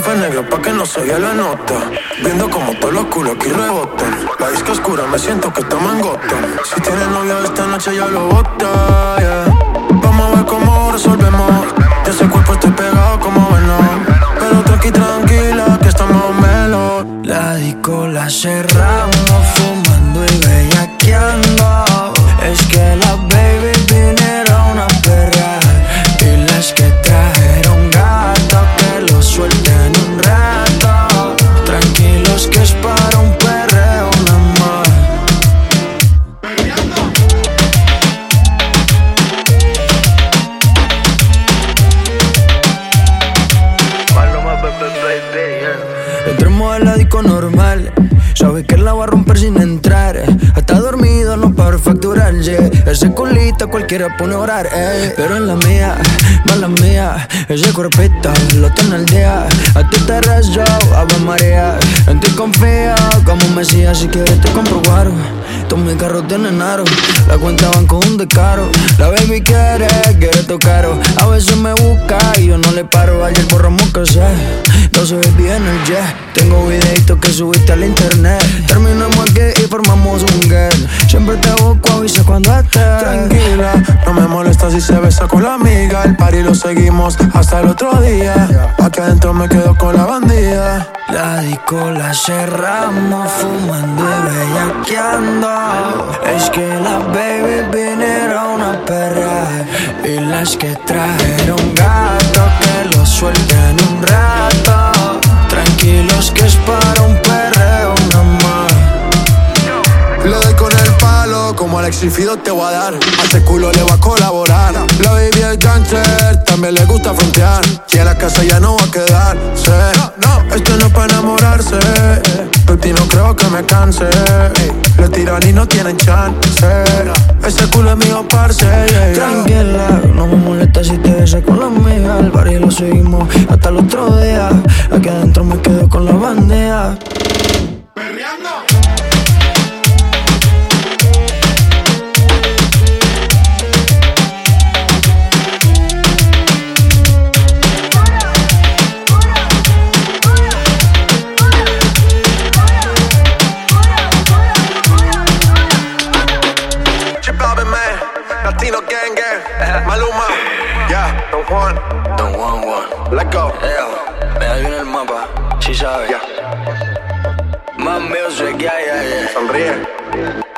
café negro pa' que no se vea la nota. Viendo como todos los culos aquí rebotan. La disco oscura, me siento que estamos en Gotham. Si tienes novio esta noche ya lo bota, yeah. Vamos a ver cómo resolvemos. De ese cuerpo estoy pegado como Venom. Pero tranquila, que estamos melos. La disco la cerramos, fumando y bellaqueando. Es que las baby vinieron a perrear, y las que trajeron gato que lo suelten un rato. Tranquilos que es para un perreo nada más. Entremos a la disco normal, sabes que la va a romper sin entrar. Hasta dormido no paro de facturar, yeah. Ese culito cualquiera pone a orar, pero en la mía, mala mía. Ese cuerpito lo tiene al día. A ti te rezo, Ave María. En ti confío como Mesías. Si quieres te compro guaro. Todos mis carros tienen aro. La cuenta van con un descaro. La baby quiere tocaro. A veces me busca y yo no le paro. Ayer borramos que sé, no se ve bien el jet. Tengo videitos que subiste al internet. Terminamos aquí y formamos un girl. Siempre te busco, avisa cuando estés. Tranquila, no me molesta si se besa con la amiga. El party lo seguimos hasta el otro día. Aquí adentro me quedo con la bandida. La disco la cerramos, fumando y bellaqueando. Es que las baby vinieron a perrear, y las que trajeron gato que lo suelten un rato. Tranquilos que es para un perreo nada más. Le doy con el palo, como Alexis Fido te voy a dar. A ese culo le va a colaborar. La baby es gangster, también le gusta frontear. Y en la casa ya no va a quedarse. Esto no es para enamorarse. Por ti no creo que me canse. Le tiran y no tienen chance. Ese culo es mío, parce, yeah. Tranquila, no me molesta si te besas con la amiga. El barrio lo seguimos hasta el otro día. Aquí adentro me quedo con la bandeja. Latino gang gang, Maluma, yeah, Don Juan, let go. Me da bien el mapa, si sabes. Yeah. Más music, yeah. Sonríe.